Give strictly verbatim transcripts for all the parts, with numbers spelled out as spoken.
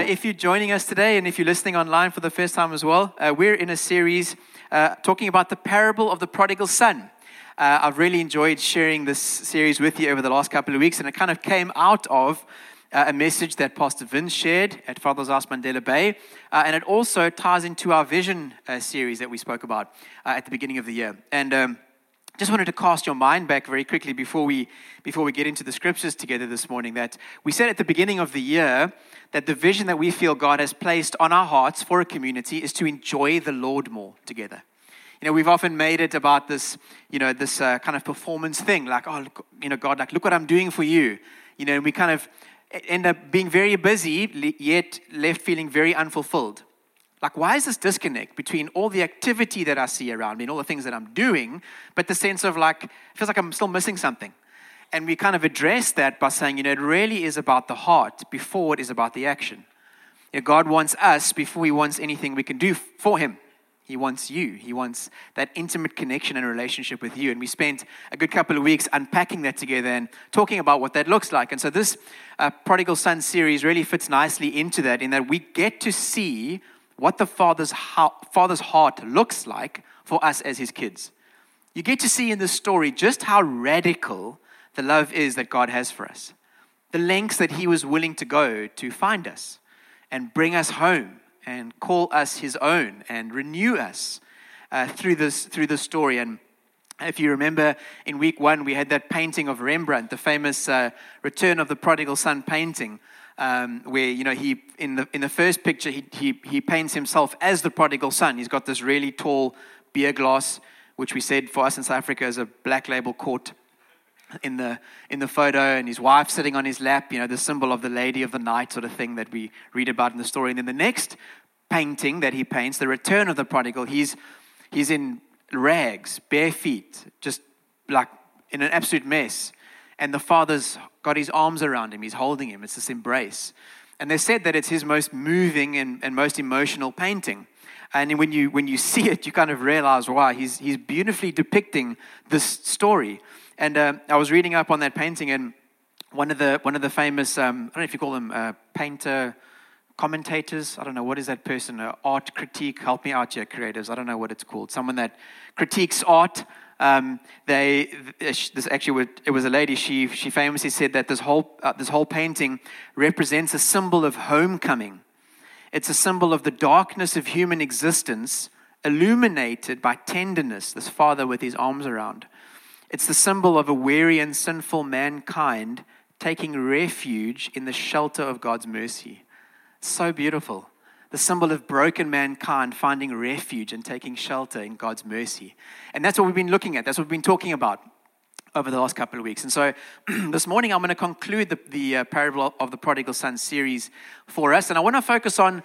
if you're joining us today and if you're listening online for the first time as well, uh, we're in a series uh, talking about the parable of the prodigal son. Uh, I've really enjoyed sharing this series with you over the last couple of weeks, and it kind of came out of uh, a message that Pastor Vince shared at Father's House Mandela Bay, uh, and it also ties into our vision uh, series that we spoke about uh, at the beginning of the year. And um, just wanted to cast your mind back very quickly before we before we get into the scriptures together this morning, that we said at the beginning of the year that the vision that we feel God has placed on our hearts for a community is to enjoy the Lord more together. You know, we've often made it about this, you know, this uh, kind of performance thing, like, oh, look, you know, God, like, look what I'm doing for you. You know, and we kind of end up being very busy, yet left feeling very unfulfilled. Like, why is this disconnect between all the activity that I see around me and all the things that I'm doing, but the sense of like, it feels like I'm still missing something? And we kind of address that by saying, you know, it really is about the heart before it is about the action. You know, God wants us before He wants anything we can do for Him. He wants you. He wants that intimate connection and relationship with you. And we spent a good couple of weeks unpacking that together and talking about what that looks like. And so this uh, Prodigal Son series really fits nicely into that, in that we get to see what the father's, ho- father's heart looks like for us as his kids. You get to see in this story just how radical the love is that God has for us. The lengths that He was willing to go to find us and bring us home and call us His own and renew us uh, through this through this story. And if you remember, in week one, we had that painting of Rembrandt, the famous uh, Return of the Prodigal Son painting, Um, where, you know, he in the in the first picture he, he he paints himself as the prodigal son. He's got this really tall beer glass, which we said for us in South Africa is a black label court in the in the photo, and his wife sitting on his lap. You know, the symbol of the lady of the night sort of thing that we read about in the story. And then the next painting that he paints, the Return of the Prodigal, he's he's in rags, bare feet, just like in an absolute mess. And the father's got his arms around him. He's holding him. It's this embrace. And they said that it's his most moving and, and most emotional painting. And when you when you see it, you kind of realize, wow, he's he's beautifully depicting this story. And uh, I was reading up on that painting, and one of the one of the famous, um, I don't know if you call them uh, painter commentators. I don't know, what is that person? Uh, art critique. Help me out here, creatives. I don't know what it's called. Someone that critiques art. Um, they, this actually, it was a lady. She she famously said that this whole uh, this whole painting represents a symbol of homecoming. It's a symbol of the darkness of human existence, illuminated by tenderness. This father with his arms around. It's the symbol of a weary and sinful mankind taking refuge in the shelter of God's mercy. So beautiful. The symbol of broken mankind finding refuge and taking shelter in God's mercy. And that's what we've been looking at. That's what we've been talking about over the last couple of weeks. And so this morning, I'm going to conclude the, the uh, parable of the prodigal son series for us. And I want to focus on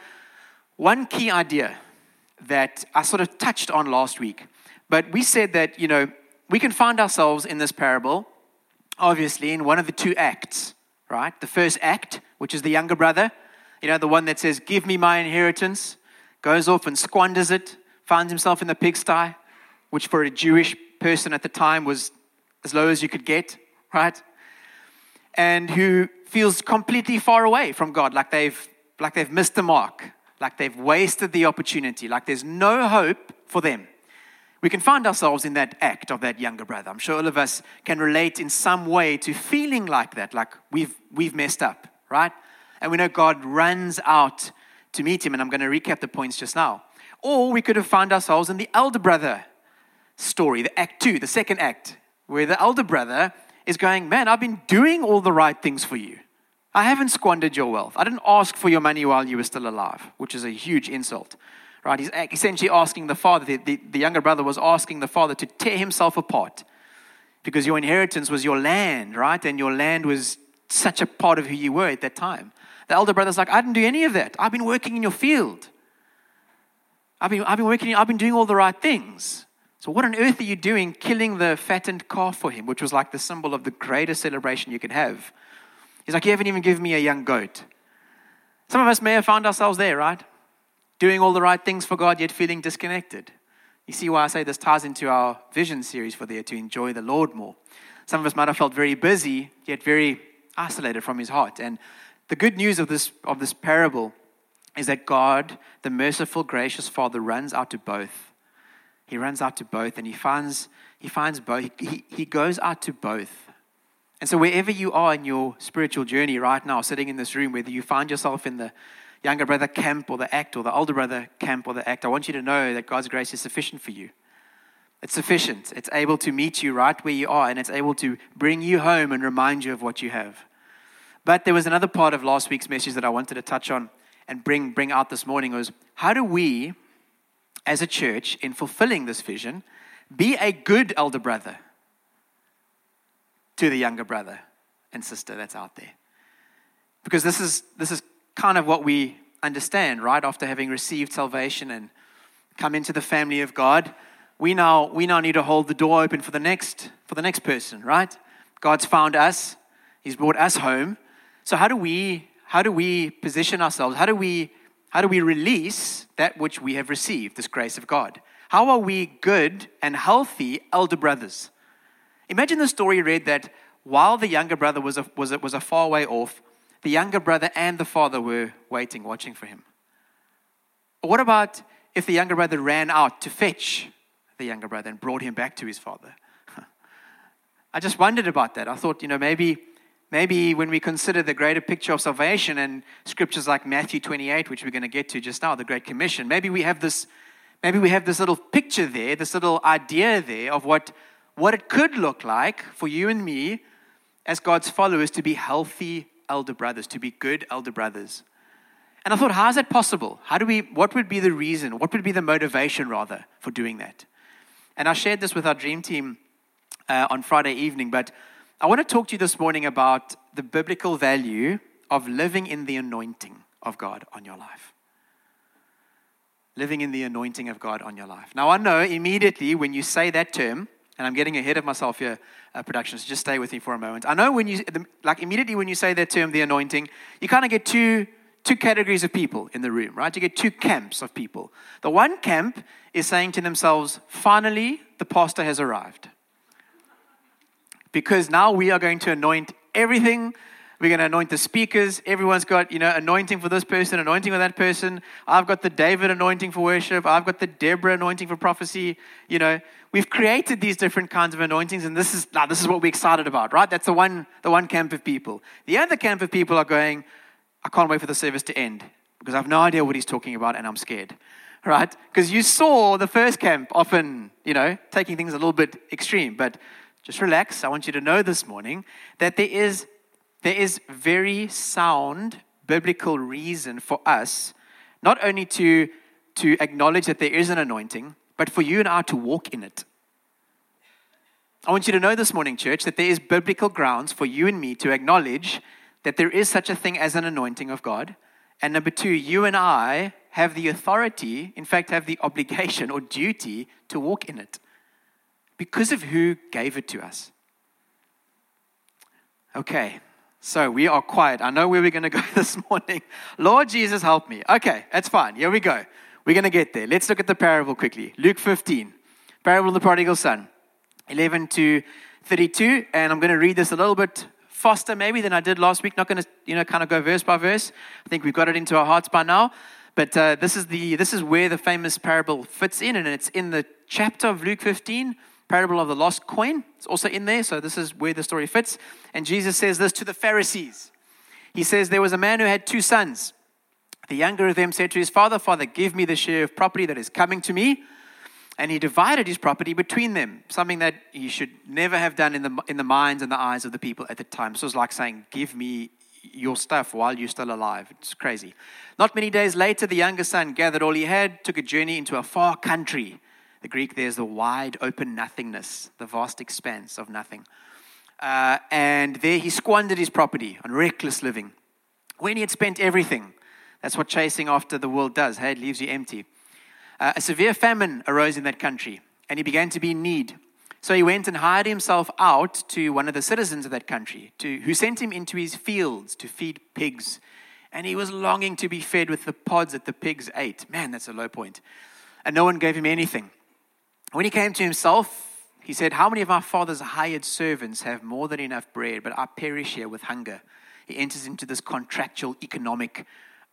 one key idea that I sort of touched on last week. But we said that, you know, we can find ourselves in this parable, obviously, in one of the two acts, right? The first act, which is the younger brother. You know, the one that says, give me my inheritance, goes off and squanders it, finds himself in the pigsty, which for a Jewish person at the time was as low as you could get, right? And who feels completely far away from God, like they've like they've missed the mark, like they've wasted the opportunity, like there's no hope for them. We can find ourselves in that act of that younger brother. I'm sure all of us can relate in some way to feeling like that, like we've we've messed up, right? And we know God runs out to meet him. And I'm going to recap the points just now. Or we could have found ourselves in the elder brother story, the act two, the second act, where the elder brother is going, man, I've been doing all the right things for you. I haven't squandered your wealth. I didn't ask for your money while you were still alive, which is a huge insult, right? He's essentially asking the father, the, the, the younger brother was asking the father to tear himself apart because your inheritance was your land, right? And your land was such a part of who you were at that time. The elder brother's like, I didn't do any of that. I've been working in your field. I've been, I've been working, I've been doing all the right things. So what on earth are you doing killing the fattened calf for him, which was like the symbol of the greatest celebration you could have? He's like, you haven't even given me a young goat. Some of us may have found ourselves there, right? Doing all the right things for God, yet feeling disconnected. You see why I say this ties into our vision series for the year, to enjoy the Lord more. Some of us might have felt very busy, yet very isolated from His heart. And the good news of this of this parable is that God, the merciful, gracious Father, runs out to both. He runs out to both, and he finds he finds both. He, he goes out to both. And so wherever you are in your spiritual journey right now, sitting in this room, whether you find yourself in the younger brother camp or the act, or the older brother camp or the act, I want you to know that God's grace is sufficient for you. It's sufficient. It's able to meet you right where you are, and it's able to bring you home and remind you of what you have. But there was another part of last week's message that I wanted to touch on and bring, bring out this morning was, how do we, as a church, in fulfilling this vision, be a good elder brother to the younger brother and sister that's out there? Because this is this is kind of what we understand, right? After having received salvation and come into the family of God, we now we now need to hold the door open for the next for the next person, right? God's found us, He's brought us home. So how do we how do we position ourselves? How do we how do we release that which we have received, this grace of God? How are we good and healthy elder brothers? Imagine the story read that while the younger brother was a, was a, was a far way off, the younger brother and the father were waiting, watching for him. What about if the younger brother ran out to fetch the younger brother and brought him back to his father? I just wondered about that. I thought, you know, maybe maybe when we consider the greater picture of salvation and scriptures like Matthew twenty-eight, which we're going to get to just now, the Great Commission, maybe we have this maybe we have this little picture there, this little idea there of what what it could look like for you and me as God's followers to be healthy elder brothers, to be good elder brothers. And I thought, how is that possible? How do we, what would be the reason? What would be the motivation, rather, for doing that? And I shared this with our dream team uh, on Friday evening, but I want to talk to you this morning about the biblical value of living in the anointing of God on your life. Living in the anointing of God on your life. Now, I know immediately when you say that term, and I'm getting ahead of myself here, uh, production, so just stay with me for a moment. I know when you, like immediately when you say that term, the anointing, you kind of get two, two categories of people in the room, right? You get two camps of people. The one camp is saying to themselves, finally, the pastor has arrived. Because now we are going to anoint everything. We're going to anoint the speakers. Everyone's got, you know, anointing for this person, anointing for that person. I've got the David anointing for worship. I've got the Deborah anointing for prophecy. You know, we've created these different kinds of anointings, and this is now this is what we're excited about, right? That's the one the one camp of people. The other camp of people are going, I can't wait for the service to end because I have no idea what he's talking about, and I'm scared, right? Because you saw the first camp often, you know, taking things a little bit extreme, but just relax. I want you to know this morning that there is There is very sound biblical reason for us not only to, to acknowledge that there is an anointing, but for you and I to walk in it. I want you to know this morning, church, that there is biblical grounds for you and me to acknowledge that there is such a thing as an anointing of God. And number two, you and I have the authority, in fact, have the obligation or duty to walk in it because of who gave it to us. Okay. So we are quiet. I know where we're going to go this morning. Lord Jesus, help me. Okay, that's fine. Here we go. We're going to get there. Let's look at the parable quickly. Luke fifteen, parable of the prodigal son, eleven to thirty-two. And I'm going to read this a little bit faster maybe than I did last week. Not going to, you know, kind of go verse by verse. I think we've got it into our hearts by now. But uh, this is the this is where the famous parable fits in, and it's in the chapter of Luke fifteen. Parable of the lost coin. It's also in there, so this is where the story fits. And Jesus says this to the Pharisees. He says, there was a man who had two sons. The younger of them said to his father, Father, give me the share of property that is coming to me. And he divided his property between them, something that he should never have done in the in the minds and the eyes of the people at the time. So it's like saying, give me your stuff while you're still alive. It's crazy. Not many days later, the younger son gathered all he had, took a journey into a far country. The Greek there is the wide open nothingness, the vast expanse of nothing. Uh, and there he squandered his property on reckless living. When he had spent everything, that's what chasing after the world does. Hey, it leaves you empty. Uh, a severe famine arose in that country, and he began to be in need. So he went and hired himself out to one of the citizens of that country, to, who sent him into his fields to feed pigs. And he was longing to be fed with the pods that the pigs ate. Man, that's a low point. And no one gave him anything. When he came to himself, he said, how many of my father's hired servants have more than enough bread, but I perish here with hunger? He enters into this contractual economic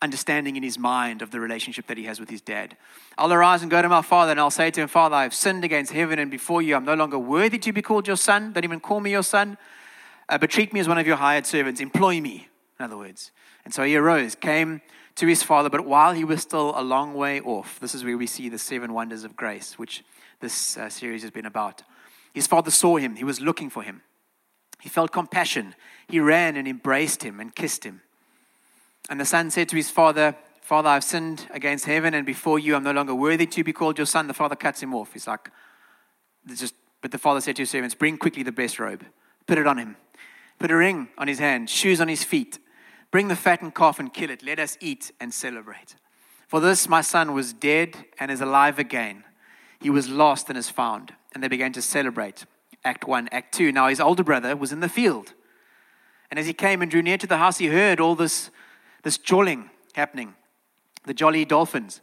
understanding in his mind of the relationship that he has with his dad. I'll arise and go to my father, and I'll say to him, Father, I have sinned against heaven and before you. I'm no longer worthy to be called your son. Don't even call me your son, uh, but treat me as one of your hired servants. Employ me, in other words. And so he arose, came to his father, but while he was still a long way off, this is where we see the seven wonders of grace, which this uh, series has been about. His father saw him. He was looking for him. He felt compassion. He ran and embraced him and kissed him. And the son said to his father, Father, I've sinned against heaven and before you. I'm no longer worthy to be called your son. The father cuts him off. He's like, just, but the father said to his servants, bring quickly the best robe. Put it on him. Put a ring on his hand, shoes on his feet. Bring the fattened calf and kill it. Let us eat and celebrate. For this my son was dead and is alive again. He was lost and is found. And they began to celebrate. Act one. Act two. Now his older brother was in the field. And as he came and drew near to the house, he heard all this This jolling happening, the jolly dolphins.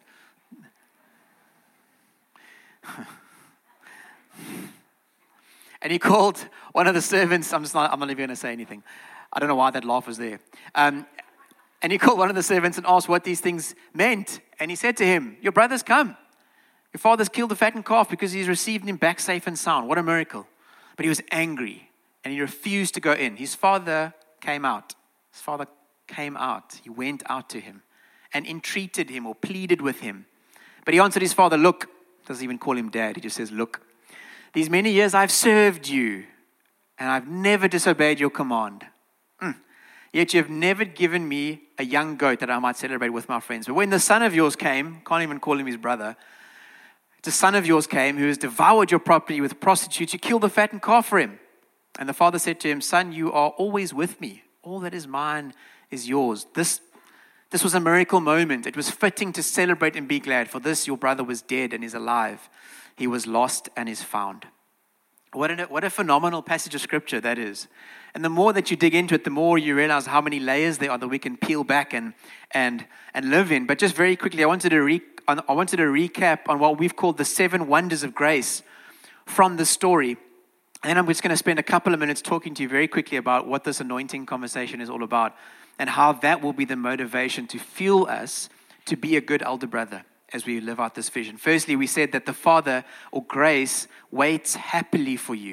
And he called one of the servants. I'm just not, I'm not even going to say anything. I don't know why that laugh was there. Um, and he called one of the servants and asked what these things meant. And he said to him, your brother's come. Your father's killed the fattened calf because he's received him back safe and sound. What a miracle. But he was angry and he refused to go in. His father came out. His father came out. He went out to him and entreated him or pleaded with him. But he answered his father, look, doesn't even call him dad. He just says, look, these many years I've served you and I've never disobeyed your command. Mm. Yet you have never given me a young goat that I might celebrate with my friends. But when the son of yours came, can't even call him his brother, the son of yours came who has devoured your property with prostitutes, you killed the fattened calf for him. And the father said to him, son, you are always with me. All that is mine is yours. This, this was a miracle moment. It was fitting to celebrate and be glad. For this, your brother was dead and is alive. He was lost and is found. What a, what a phenomenal passage of scripture that is. And the more that you dig into it, the more you realize how many layers there are that we can peel back and and and live in. But just very quickly, I wanted to re, I wanted to recap on what we've called the seven wonders of grace from the story. And then I'm just going to spend a couple of minutes talking to you very quickly about what this anointing conversation is all about and how that will be the motivation to fuel us to be a good elder brother as we live out this vision. Firstly, we said that the Father, or grace, waits happily for you.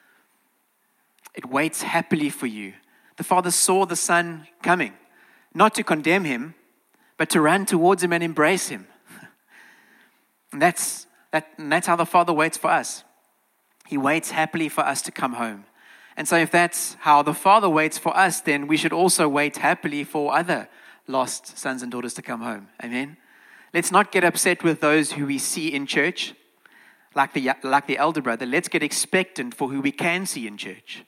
It waits happily for you. The Father saw the Son coming, not to condemn him, but to run towards him and embrace him. And that's, that, and that's how the Father waits for us. He waits happily for us to come home. And so if that's how the Father waits for us, then we should also wait happily for other lost sons and daughters to come home. Amen? Let's not get upset with those who we see in church, like the, like the elder brother. Let's get expectant for who we can see in church.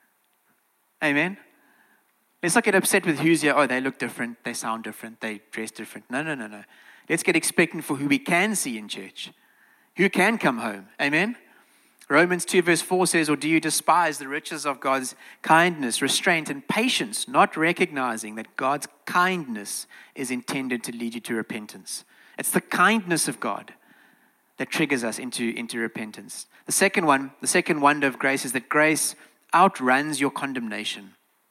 Amen? Let's not get upset with who's here. Oh, they look different. They sound different. They dress different. No, no, no, no. Let's get expectant for who we can see in church, who can come home. Amen? Romans two verse four says, or do you despise the riches of God's kindness, restraint, and patience, not recognizing that God's kindness is intended to lead you to repentance? It's the kindness of God that triggers us into, into repentance. The second one, the second wonder of grace is that grace outruns your condemnation.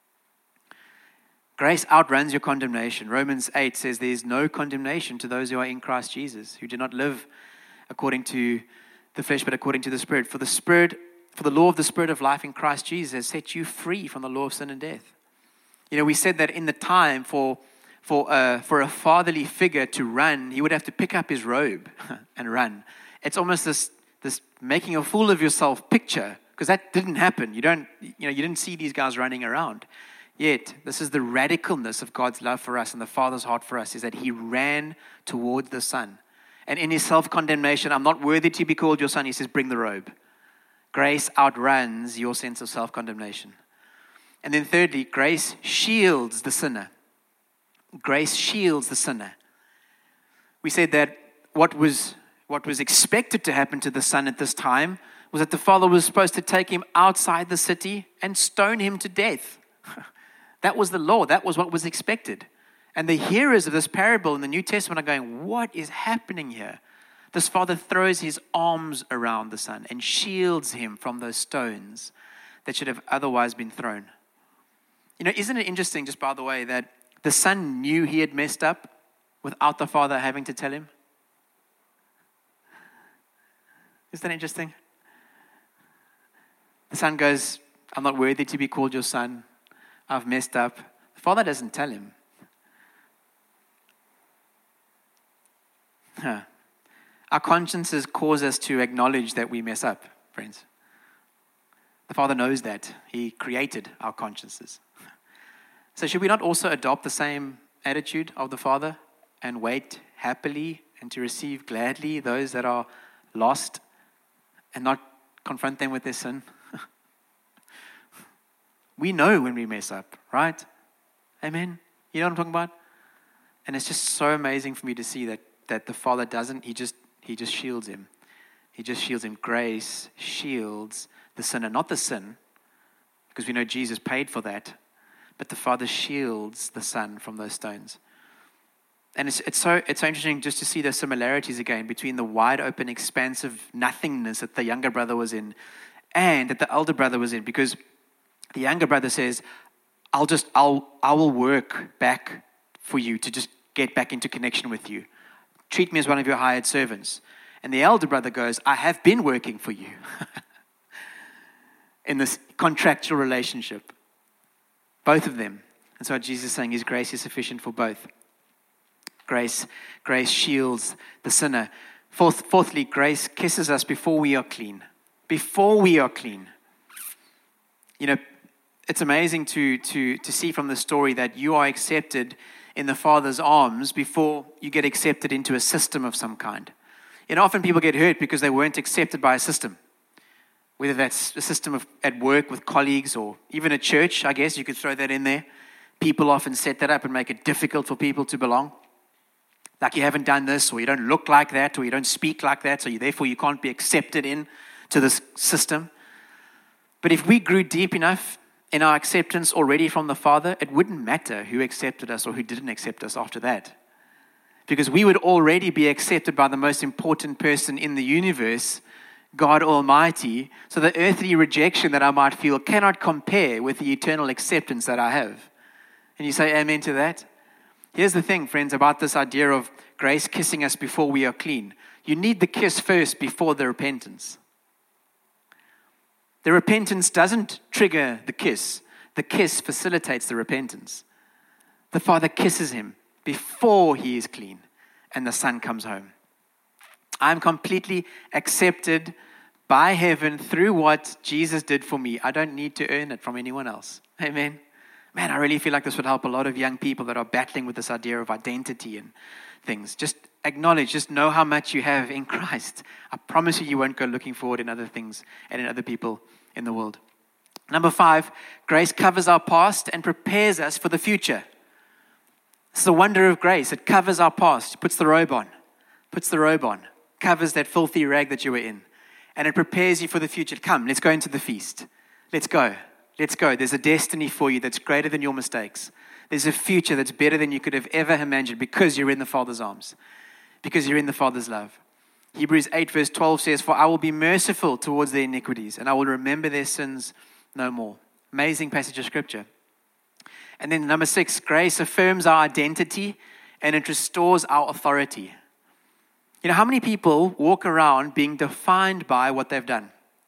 Grace outruns your condemnation. Romans eight says there is no condemnation to those who are in Christ Jesus, who do not live according to the flesh, but according to the Spirit. For the Spirit, for the law of the Spirit of life in Christ Jesus has set you free from the law of sin and death. You know, we said that in the time for for uh, for a fatherly figure to run, he would have to pick up his robe and run. It's almost this this making a fool of yourself picture, because that didn't happen. You don't, you know, you didn't see these guys running around. Yet, this is the radicalness of God's love for us and the Father's heart for us, is that he ran towards the Son. And in his self-condemnation, I'm not worthy to be called your son, he says, bring the robe. Grace outruns your sense of self-condemnation. And then thirdly, grace shields the sinner. Grace shields the sinner. We said that what was, what was expected to happen to the son at this time was that the father was supposed to take him outside the city and stone him to death. That was the law. That was what was expected. And the hearers of this parable in the New Testament are going, what is happening here? This father throws his arms around the son and shields him from those stones that should have otherwise been thrown. You know, isn't it interesting, just by the way, that the son knew he had messed up? without the Father having to tell him? Isn't that interesting? The Son goes, I'm not worthy to be called your son. I've messed up. The Father doesn't tell him. Huh. Our consciences cause us to acknowledge that we mess up, friends. The Father knows that. He created our consciences. So should we not also adopt the same attitude of the Father and wait happily and to receive gladly those that are lost and not confront them with their sin? We know when we mess up, right? Amen? You know what I'm talking about? And it's just so amazing for me to see that that the Father doesn't, he just he just shields him. He just shields him. Grace shields the sinner, not the sin, because we know Jesus paid for that, but the Father shields the Son from those stones. And it's it's so it's so interesting just to see the similarities again between the wide open, expansive nothingness that the younger brother was in and that the elder brother was in, because the younger brother says, I'll just I'll I will work back for you to just get back into connection with you. Treat me as one of your hired servants. And the elder brother goes, I have been working for you in this contractual relationship. Both of them. And so Jesus is saying his grace is sufficient for both. Grace, grace shields the sinner. Fourth, fourthly, grace kisses us before we are clean. Before we are clean. You know, it's amazing to, to, to see from the story that you are accepted in the Father's arms before you get accepted into a system of some kind. You know, often people get hurt because they weren't accepted by a system. Whether that's a system of at work with colleagues or even a church, I guess you could throw that in there. People often set that up and make it difficult for people to belong. Like you haven't done this, or you don't look like that, or you don't speak like that, so you, therefore you can't be accepted in to this system. But if we grew deep enough in our acceptance already from the Father, it wouldn't matter who accepted us or who didn't accept us after that. Because we would already be accepted by the most important person in the universe, God Almighty. So the earthly rejection that I might feel cannot compare with the eternal acceptance that I have. And you say amen to that? Here's the thing, friends, about this idea of grace kissing us before we are clean. You need the kiss first before the repentance. The repentance doesn't trigger the kiss. The kiss facilitates the repentance. The Father kisses him before he is clean, and the Son comes home. I'm completely accepted by heaven through what Jesus did for me. I don't need to earn it from anyone else. Amen. Man, I really feel like this would help a lot of young people that are battling with this idea of identity and things. Just acknowledge, just know how much you have in Christ. I promise you, you won't go looking forward in other things and in other people in the world. Number five, grace covers our past and prepares us for the future. It's the wonder of grace. It covers our past, puts the robe on, puts the robe on, covers that filthy rag that you were in, and it prepares you for the future. Come, let's go into the feast. Let's go. Let's go. There's a destiny for you that's greater than your mistakes. There's a future that's better than you could have ever imagined because you're in the Father's arms, because you're in the Father's love. Hebrews eight verse twelve says, for I will be merciful towards their iniquities, and I will remember their sins no more. Amazing passage of scripture. And then number six, grace affirms our identity and it restores our authority. You know, how many people walk around being defined by what they've done?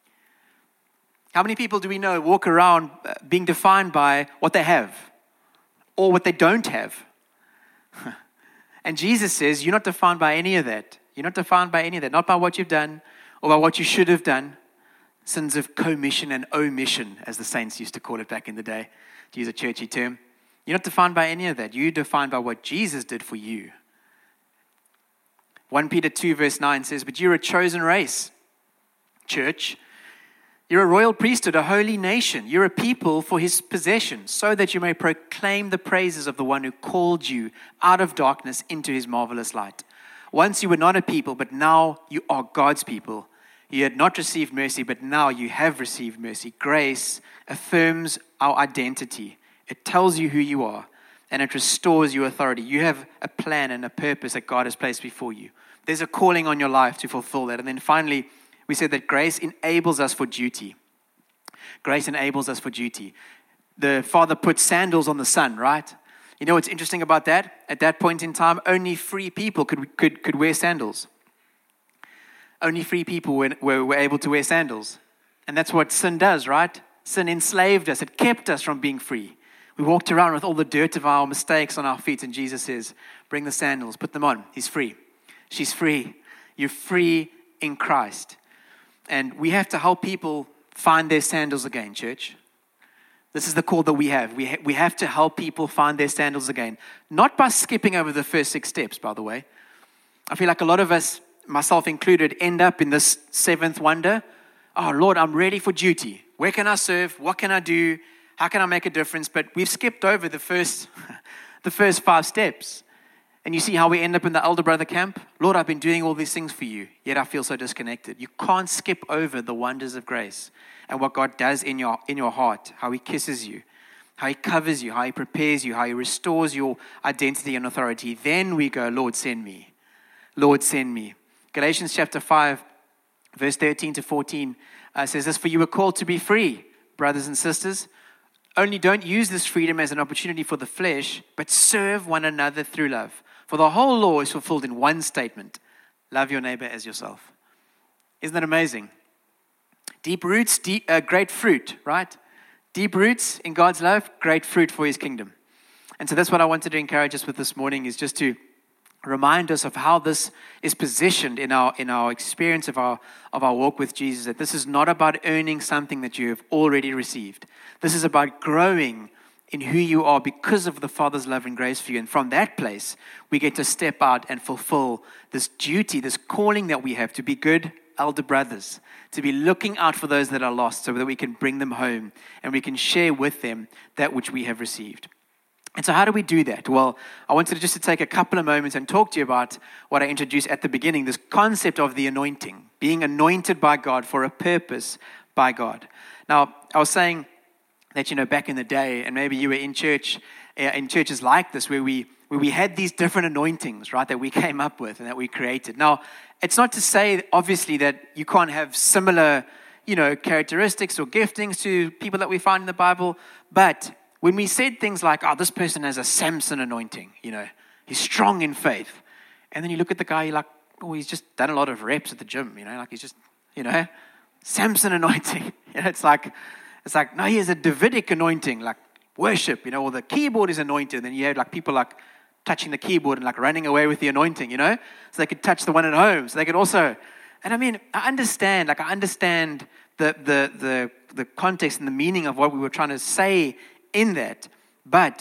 How many people do we know walk around being defined by what they have or what they don't have? And Jesus says, you're not defined by any of that. You're not defined by any of that. Not by what you've done or by what you should have done. Sins of commission and omission, as the saints used to call it back in the day, to use a churchy term. You're not defined by any of that. You're defined by what Jesus did for you. First Peter two verse nine says, but you're a chosen race, church. You're a royal priesthood, a holy nation. You're a people for his possession, so that you may proclaim the praises of the one who called you out of darkness into his marvelous light. Once you were not a people, but now you are God's people. You had not received mercy, but now you have received mercy. Grace affirms our identity. It tells you who you are, and it restores your authority. You have a plan and a purpose that God has placed before you. There's a calling on your life to fulfill that. And then finally, we said that grace enables us for duty. Grace enables us for duty. The Father put sandals on the Son, right? You know what's interesting about that? At that point in time, only free people could could, could wear sandals. Only free people were, were, were able to wear sandals. And that's what sin does, right? Sin enslaved us. It kept us from being free. We walked around with all the dirt of our mistakes on our feet, and Jesus says, bring the sandals, put them on. He's free. She's free. You're free in Christ. And we have to help people find their sandals again, church. This is the call that we have. We, ha- we have to help people find their sandals again. Not by skipping over the first six steps, by the way. I feel like a lot of us, myself included, end up in this seventh wonder. Oh, Lord, I'm ready for duty. Where can I serve? What can I do? How can I make a difference? But we've skipped over the first, the first five steps. And you see how we end up in the elder brother camp? Lord, I've been doing all these things for you, yet I feel so disconnected. You can't skip over the wonders of grace and what God does in your, in your heart, how He kisses you, how He covers you, how He prepares you, how He restores your identity and authority. Then we go, Lord, send me. Lord, send me. Galatians chapter five, verse thirteen to fourteen uh, says this, for you were called to be free, brothers and sisters. Only don't use this freedom as an opportunity for the flesh, but serve one another through love. For the whole law is fulfilled in one statement. Love your neighbor as yourself. Isn't that amazing? Deep roots, deep, uh, great fruit, right? Deep roots in God's love, great fruit for His kingdom. And so that's what I wanted to encourage us with this morning, is just to remind us of how this is positioned in our in our experience of our of our walk with Jesus, that this is not about earning something that you have already received. This is about growing in who you are because of the Father's love and grace for you. And from that place, we get to step out and fulfill this duty, this calling that we have to be good elder brothers, to be looking out for those that are lost so that we can bring them home and we can share with them that which we have received. And so how do we do that? Well, I wanted just to take a couple of moments and talk to you about what I introduced at the beginning, this concept of the anointing, being anointed by God for a purpose by God. Now, I was saying that, you know, back in the day, and maybe you were in church, uh, in churches like this, where we where we had these different anointings, right, that we came up with and that we created. Now, it's not to say, obviously, that you can't have similar, you know, characteristics or giftings to people that we find in the Bible, but when we said things like, oh, this person has a Samson anointing, you know, he's strong in faith. And then you look at the guy, you're like, oh, he's just done a lot of reps at the gym, you know, like he's just, you know, Samson anointing. You know, it's like, it's like, no, he has a Davidic anointing, like worship, you know, or the keyboard is anointed. And then you have like people like touching the keyboard and like running away with the anointing, you know, so they could touch the one at home. So they could also, and I mean, I understand, like I understand the the the the context and the meaning of what we were trying to say in that, but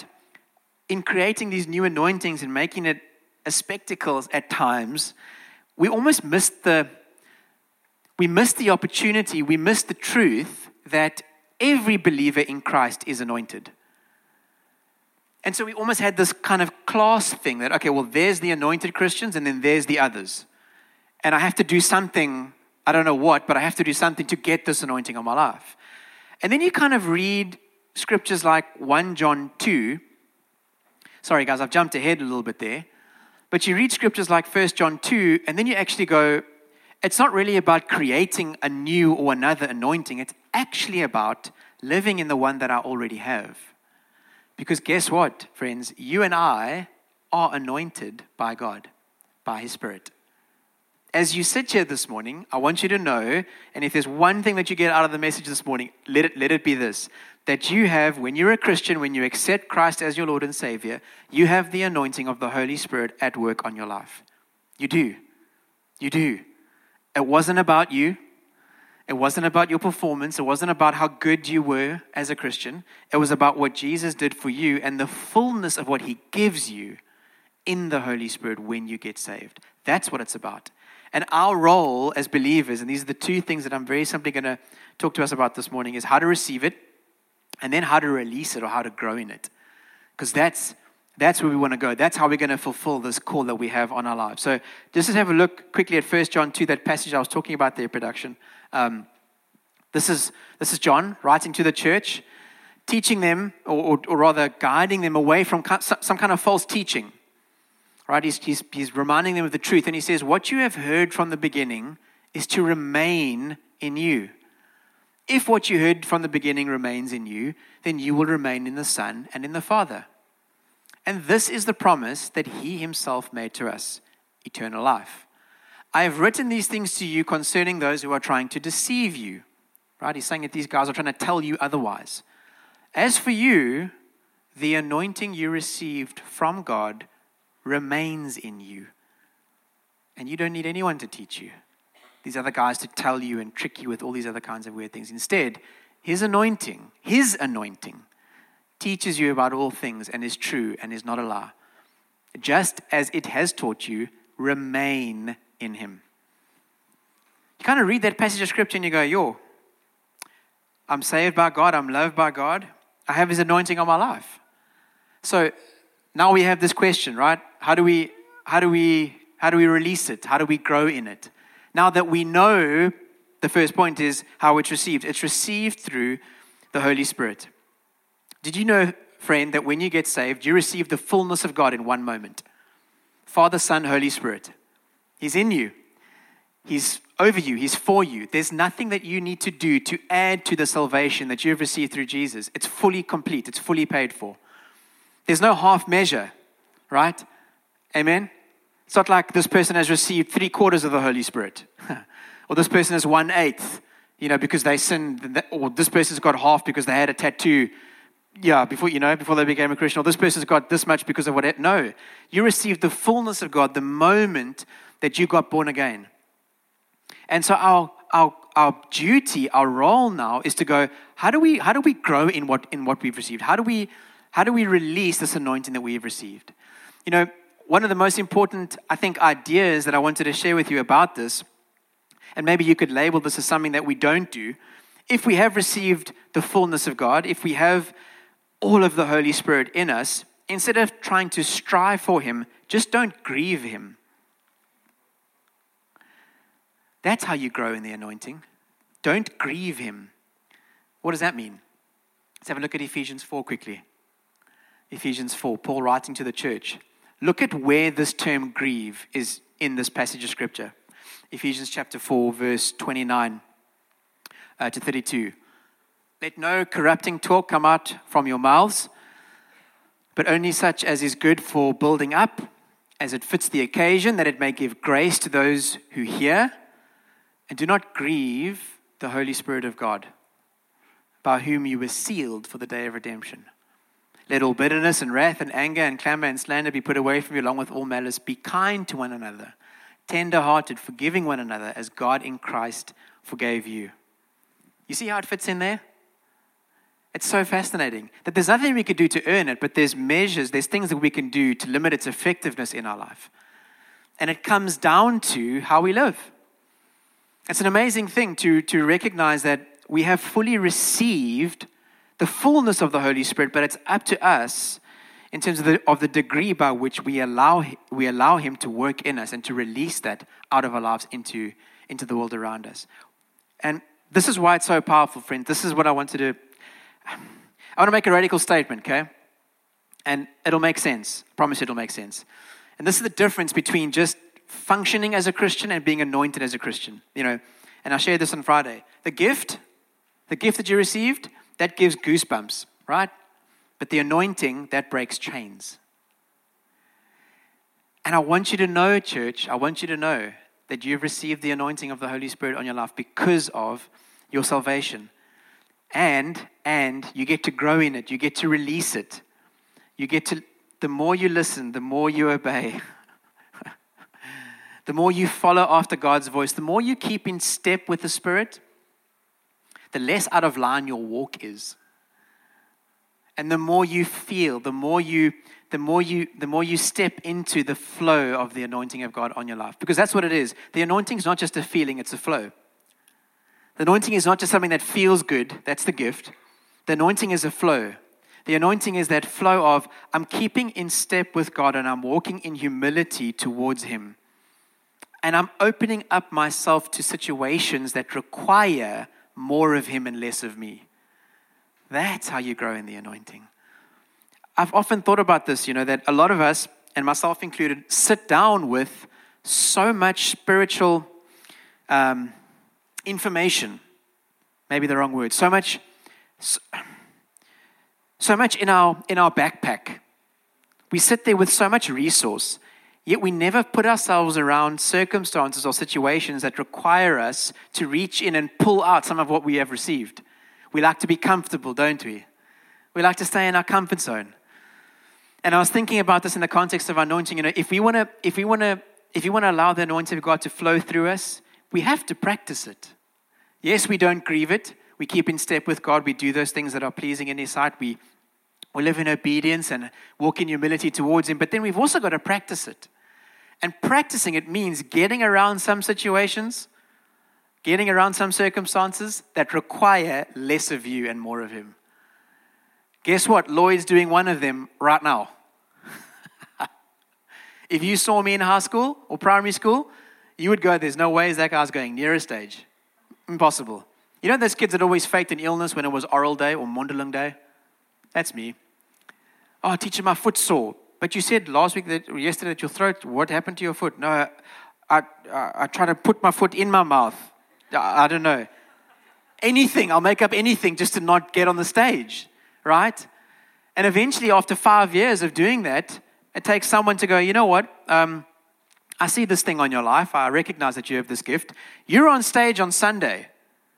in creating these new anointings and making it a spectacle at times, we almost missed the we missed the opportunity, we missed the truth that every believer in Christ is anointed. And so we almost had this kind of class thing that, okay, well, there's the anointed Christians and then there's the others. And I have to do something, I don't know what, but I have to do something to get this anointing on my life. And then you kind of read scriptures like First John two. Sorry, guys, I've jumped ahead a little bit there. But you read scriptures like First John two, and then you actually go, it's not really about creating a new or another anointing. It's actually about living in the one that I already have. Because guess what, friends? You and I are anointed by God, by His Spirit. As you sit here this morning, I want you to know, and if there's one thing that you get out of the message this morning, let it, let it be this, that you have, when you're a Christian, when you accept Christ as your Lord and Savior, you have the anointing of the Holy Spirit at work on your life. You do. You do. It wasn't about you. It wasn't about your performance. It wasn't about how good you were as a Christian. It was about what Jesus did for you and the fullness of what He gives you in the Holy Spirit when you get saved. That's what it's about. And our role as believers, and these are the two things that I'm very simply going to talk to us about this morning, is how to receive it and then how to release it or how to grow in it. Because that's that's where we want to go. That's how we're going to fulfill this call that we have on our lives. So just to have a look quickly at First John two, that passage I was talking about there, production. Um, this is this is John writing to the church, teaching them, or, or, or rather guiding them away from some kind of false teaching. Right? He's, he's, he's reminding them of the truth. And he says, what you have heard from the beginning is to remain in you. If what you heard from the beginning remains in you, then you will remain in the Son and in the Father. And this is the promise that he himself made to us, eternal life. I have written these things to you concerning those who are trying to deceive you. Right? He's saying that these guys are trying to tell you otherwise. As for you, the anointing you received from God remains in you. And you don't need anyone to teach you. These other guys to tell you and trick you with all these other kinds of weird things. Instead, his anointing, his anointing, teaches you about all things and is true and is not a lie. Just as it has taught you, remain in him. You kind of read that passage of scripture and you go, yo, I'm saved by God, I'm loved by God, I have his anointing on my life. So now we have this question, right? How do we, how do we, how do we release it? How do we grow in it? Now that we know, the first point is how it's received. It's received through the Holy Spirit. Did you know, friend, that when you get saved, you receive the fullness of God in one moment? Father, Son, Holy Spirit. He's in you. He's over you. He's for you. There's nothing that you need to do to add to the salvation that you've received through Jesus. It's fully complete. It's fully paid for. There's no half measure, right? Amen? It's not like this person has received three quarters of the Holy Spirit. Or this person has one eighth, you know, because they sinned. Or this person's got half because they had a tattoo. Yeah, before, you know, before they became a Christian. Or this person's got this much because of what it, no. You received the fullness of God the moment that you got born again. And so our our our duty, our role now is to go, how do we how do we grow in what in what we've received? How do we how do we release this anointing that we've received? You know, one of the most important, I think, ideas that I wanted to share with you about this, and maybe you could label this as something that we don't do, if we have received the fullness of God, if we have all of the Holy Spirit in us, instead of trying to strive for him, just don't grieve him. That's how you grow in the anointing. Don't grieve him. What does that mean? Let's have a look at Ephesians four quickly. Ephesians four, Paul writing to the church. Look at where this term grieve is in this passage of scripture. Ephesians chapter four, verse twenty-nine uh, to thirty-two. Let no corrupting talk come out from your mouths, but only such as is good for building up, as it fits the occasion, that it may give grace to those who hear. And do not grieve the Holy Spirit of God, by whom you were sealed for the day of redemption. Let all bitterness and wrath and anger and clamor and slander be put away from you, along with all malice. Be kind to one another, tender-hearted, forgiving one another, as God in Christ forgave you. You see how it fits in there? It's so fascinating that there's nothing we could do to earn it, but there's measures, there's things that we can do to limit its effectiveness in our life. And it comes down to how we live. It's an amazing thing to, to recognize that we have fully received the fullness of the Holy Spirit, but it's up to us in terms of the, of the degree by which we allow we allow him to work in us and to release that out of our lives into, into the world around us. And this is why it's so powerful, friends. This is what I want to do. I want to make a radical statement, okay? And it'll make sense. I promise it'll make sense. And this is the difference between just functioning as a Christian and being anointed as a Christian. You know, and I shared this on Friday. The gift, the gift that you received, that gives goosebumps, right? But the anointing, that breaks chains. And I want you to know, church, I want you to know that you've received the anointing of the Holy Spirit on your life because of your salvation. And, and you get to grow in it. You get to release it. You get to, the more you listen, the more you obey. The more you follow after God's voice, the more you keep in step with the Spirit, the less out of line your walk is. And the more you feel, the more you, the more you, the more you step into the flow of the anointing of God on your life. Because that's what it is. The anointing is not just a feeling, it's a flow. The anointing is not just something that feels good, that's the gift. The anointing is a flow. The anointing is that flow of, I'm keeping in step with God and I'm walking in humility towards him. And I'm opening up myself to situations that require more of him and less of me. That's how you grow in the anointing. I've often thought about this, you know, that a lot of us, and myself included, sit down with so much spiritual um, information. Maybe the wrong word. So much, so, so much in our in our backpack. We sit there with so much resource, yet we never put ourselves around circumstances or situations that require us to reach in and pull out some of what we have received. We like to be comfortable, don't we? We like to stay in our comfort zone. And I was thinking about this in the context of anointing. You know, if we want to, if we want to, if we want to allow the anointing of God to flow through us, we have to practice it. Yes, we don't grieve it. We keep in step with God. We do those things that are pleasing in His sight. We, we live in obedience and walk in humility towards Him. But then we've also got to practice it. And practicing it means getting around some situations, getting around some circumstances that require less of you and more of Him. Guess what? Lloyd's doing one of them right now. If you saw me in high school or primary school, you would go, there's no ways that guy's going near a stage. Impossible. You know those kids that always faked an illness when it was oral day or Mondelung day? That's me. Oh, teacher, my foot's sore. But you said last week, that or yesterday, that your throat, what happened to your foot? No, I, I, I, I try to put my foot in my mouth. I, I don't know. Anything, I'll make up anything just to not get on the stage, right? And eventually, after five years of doing that, it takes someone to go, you know what? Um, I see this thing on your life. I recognize that you have this gift. You're on stage on Sunday.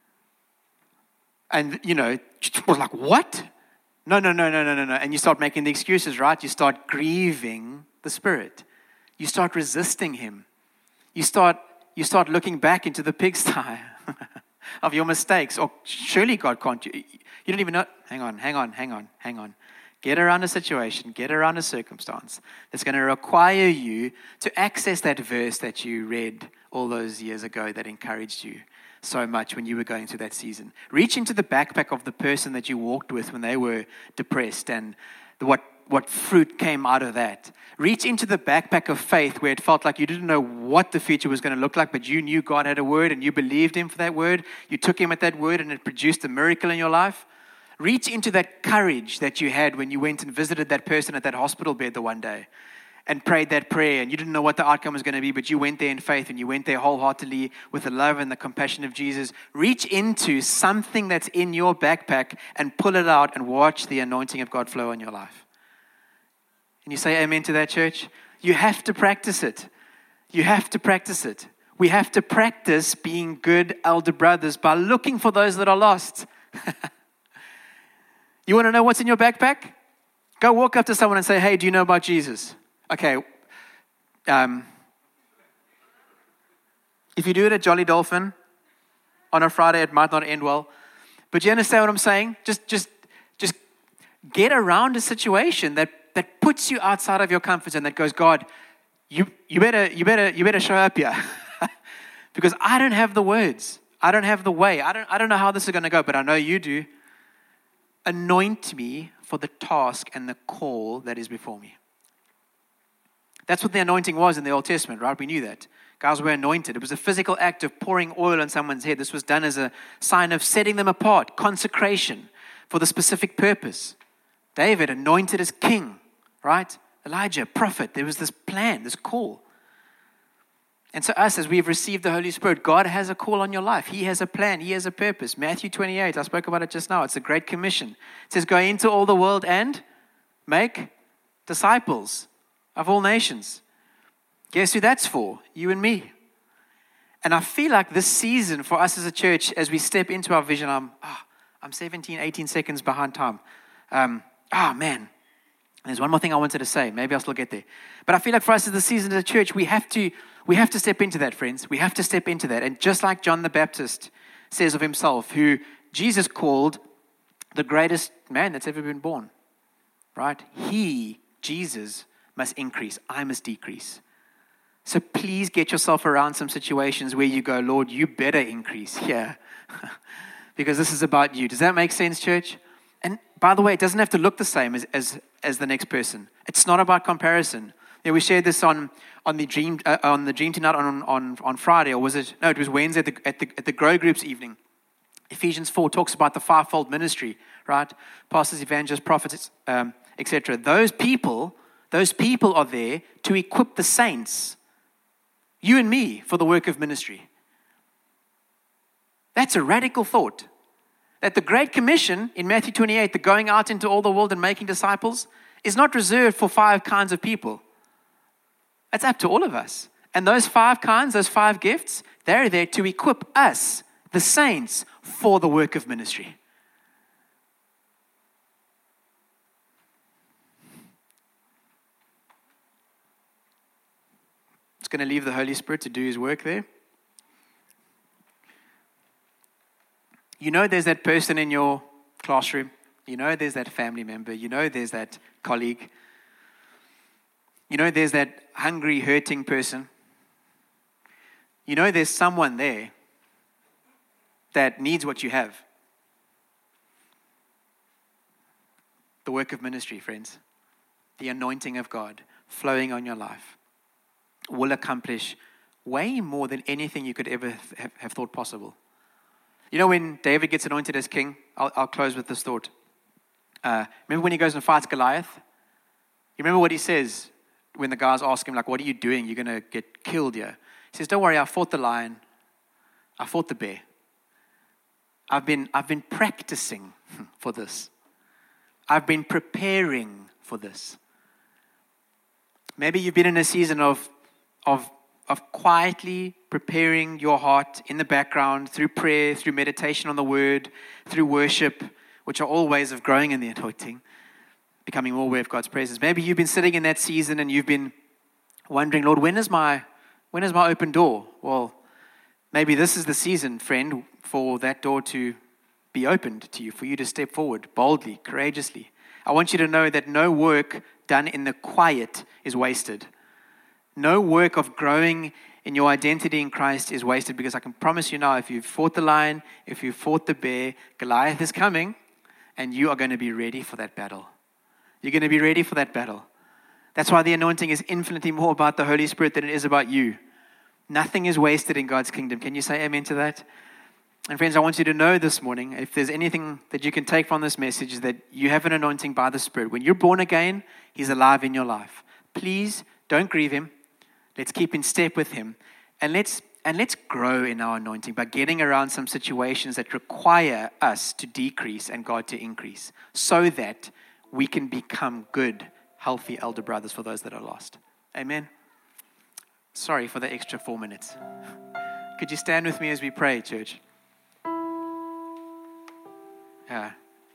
And, you know, was like, what? No, no, no, no, no, no, no. And you start making the excuses, right? You start grieving the Spirit. You start resisting Him. You start, you start looking back into the pigsty of your mistakes. Or surely God can't. You, you don't even know. Hang on, hang on, hang on, hang on. Get around a situation, get around a circumstance that's going to require you to access that verse that you read all those years ago that encouraged you so much when you were going through that season. Reach into the backpack of the person that you walked with when they were depressed and what, what fruit came out of that. Reach into the backpack of faith where it felt like you didn't know what the future was going to look like, but you knew God had a word and you believed Him for that word. You took Him at that word and it produced a miracle in your life. Reach into that courage that you had when you went and visited that person at that hospital bed the one day and prayed that prayer and you didn't know what the outcome was going to be, but you went there in faith and you went there wholeheartedly with the love and the compassion of Jesus. Reach into something that's in your backpack and pull it out and watch the anointing of God flow in your life. And you say amen to that, church? You have to practice it. You have to practice it. We have to practice being good elder brothers by looking for those that are lost. You want to know what's in your backpack? Go walk up to someone and say, hey, do you know about Jesus? Okay. Um, if you do it at Jolly Dolphin on a Friday, it might not end well. But you understand what I'm saying? Just just, just get around a situation that, that puts you outside of your comfort zone, that goes, God, you, you, better, you, better, you better show up here. Because I don't have the words. I don't have the way. I don't, I don't know how this is going to go, but I know you do. Anoint me for the task and the call that is before me. That's what the anointing was in the Old Testament, right? We knew that. Guys were anointed. It was a physical act of pouring oil on someone's head. This was done as a sign of setting them apart, consecration for the specific purpose. David anointed as king, right? Elijah, prophet. There was this plan, this call. And so us, as we've received the Holy Spirit, God has a call on your life. He has a plan. He has a purpose. Matthew twenty-eight, I spoke about it just now. It's a great commission. It says, go into all the world and make disciples of all nations. Guess who that's for? You and me. And I feel like this season for us as a church, as we step into our vision, I'm, oh, I'm seventeen, eighteen seconds behind time. Um, oh, man. There's one more thing I wanted to say. Maybe I'll still get there. But I feel like for us as the season as a church, we have to we have to step into that, friends. We have to step into that. And just like John the Baptist says of himself, who Jesus called the greatest man that's ever been born, right? He, Jesus, must increase. I must decrease. So please get yourself around some situations where you go, Lord, you better increase here. Because this is about you. Does that make sense, church? And by the way, it doesn't have to look the same as as, as the next person. It's not about comparison. Yeah, we shared this on on the dream uh, on the dream tonight on on on Friday, or was it? No, it was Wednesday at the at the, at the Grow Groups evening. Ephesians four talks about the fivefold ministry, right? Pastors, evangelists, prophets, um, et cetera. Those people, those people are there to equip the saints, you and me, for the work of ministry. That's a radical thought. That the Great Commission in Matthew twenty-eight, the going out into all the world and making disciples, is not reserved for five kinds of people. It's up to all of us. And those five kinds, those five gifts, they're there to equip us, the saints, for the work of ministry. It's going to leave the Holy Spirit to do His work there. You know there's that person in your classroom. You know there's that family member. You know there's that colleague. You know there's that hungry, hurting person. You know there's someone there that needs what you have. The work of ministry, friends. The anointing of God flowing on your life will accomplish way more than anything you could ever have, have thought possible. You know, when David gets anointed as king, I'll, I'll close with this thought. Uh, remember when he goes and fights Goliath? You remember what he says when the guys ask him, like, what are you doing? You're going to get killed here. He says, don't worry, I fought the lion. I fought the bear. I've been, I've been practicing for this. I've been preparing for this. Maybe you've been in a season of Of, of quietly preparing your heart in the background through prayer, through meditation on the word, through worship, which are all ways of growing in the anointing, becoming more aware of God's presence. Maybe you've been sitting in that season and you've been wondering, Lord, when is my when is my open door? Well, maybe this is the season, friend, for that door to be opened to you, for you to step forward boldly, courageously. I want you to know that no work done in the quiet is wasted. No work of growing in your identity in Christ is wasted, because I can promise you now, if you've fought the lion, if you've fought the bear, Goliath is coming, and you are going to be ready for that battle. You're going to be ready for that battle. That's why the anointing is infinitely more about the Holy Spirit than it is about you. Nothing is wasted in God's kingdom. Can you say amen to that? And friends, I want you to know this morning, if there's anything that you can take from this message, is that you have an anointing by the Spirit. When you're born again, He's alive in your life. Please don't grieve Him. Let's keep in step with Him, and let's and let's grow in our anointing by getting around some situations that require us to decrease and God to increase, so that we can become good, healthy elder brothers for those that are lost. Amen. Sorry for the extra four minutes. Could you stand with me as we pray, church? Yeah.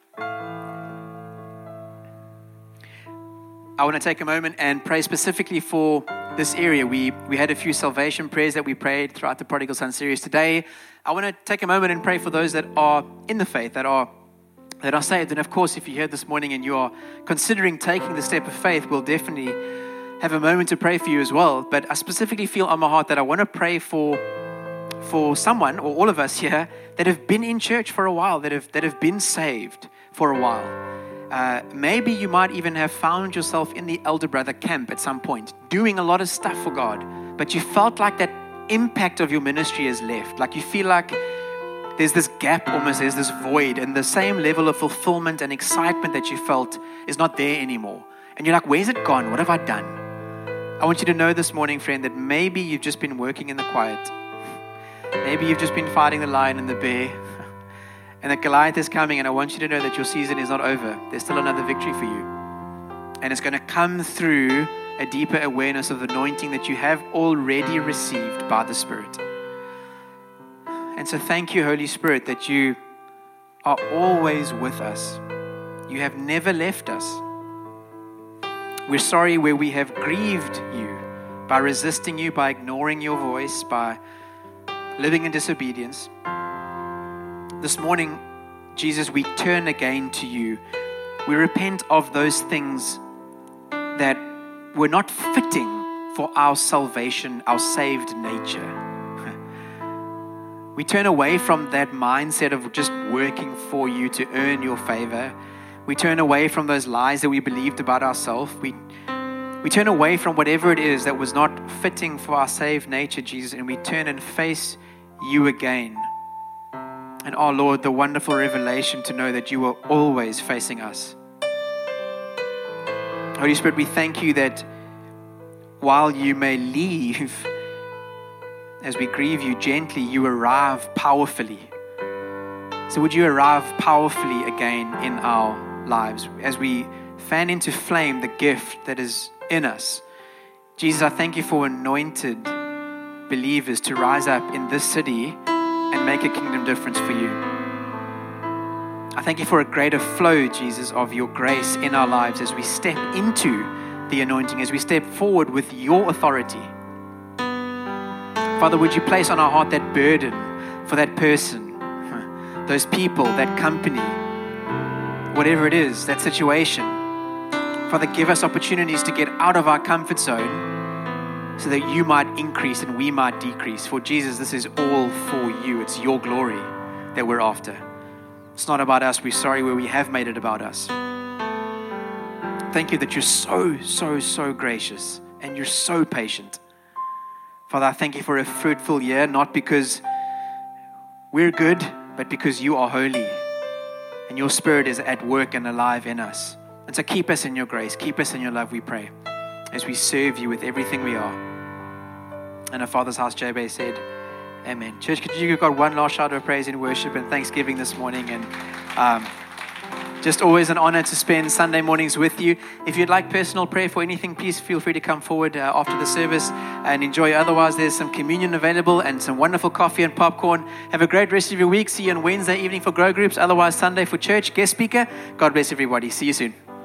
I want to take a moment and pray specifically for this area. We we had a few salvation prayers that we prayed throughout the Prodigal Son series. Today, I want to take a moment and pray for those that are in the faith, that are that are saved. And of course, if you're here this morning and you are considering taking the step of faith, we'll definitely have a moment to pray for you as well. But I specifically feel on my heart that I want to pray for for someone, or all of us here, that have been in church for a while, that have that have been saved for a while. Uh, maybe you might even have found yourself in the elder brother camp at some point, doing a lot of stuff for God, but you felt like that impact of your ministry has left. Like you feel like there's this gap almost, there's this void, and the same level of fulfillment and excitement that you felt is not there anymore. And you're like, where's it gone? What have I done? I want you to know this morning, friend, that maybe you've just been working in the quiet. Maybe you've just been fighting the lion and the bear. And that Goliath is coming, and I want you to know that your season is not over. There's still another victory for you. And it's going to come through a deeper awareness of the anointing that you have already received by the Spirit. And so thank you, Holy Spirit, that you are always with us. You have never left us. We're sorry where we have grieved you by resisting you, by ignoring your voice, by living in disobedience. This morning, Jesus, we turn again to you. We repent of those things that were not fitting for our salvation, our saved nature. We turn away from that mindset of just working for you to earn your favor. We turn away from those lies that we believed about ourselves. We, we turn away from whatever it is that was not fitting for our saved nature, Jesus, and we turn and face you again. And our Lord, the wonderful revelation to know that you are always facing us. Holy Spirit, we thank you that while you may leave, as we grieve you gently, you arrive powerfully. So would you arrive powerfully again in our lives as we fan into flame the gift that is in us. Jesus, I thank you for anointed believers to rise up in this city and make a kingdom difference for you. I thank you for a greater flow, Jesus, of your grace in our lives as we step into the anointing, as we step forward with your authority. Father, would you place on our heart that burden for that person, those people, that company, whatever it is, that situation. Father, give us opportunities to get out of our comfort zone so that you might increase and we might decrease. For Jesus, this is all for you. It's your glory that we're after. It's not about us. We're sorry where we have made it about us. Thank you that you're so, so, so gracious and you're so patient. Father, I thank you for a fruitful year, not because we're good, but because you are holy and your Spirit is at work and alive in us. And so keep us in your grace, keep us in your love, we pray, as we serve you with everything we are. And our Father's house, Jabez said, amen. Church, could you give God one last shout of praise in worship and thanksgiving this morning? And um, just always an honor to spend Sunday mornings with you. If you'd like personal prayer for anything, please feel free to come forward uh, after the service and enjoy. Otherwise, there's some communion available and some wonderful coffee and popcorn. Have a great rest of your week. See you on Wednesday evening for Grow Groups. Otherwise, Sunday for church, guest speaker. God bless everybody. See you soon.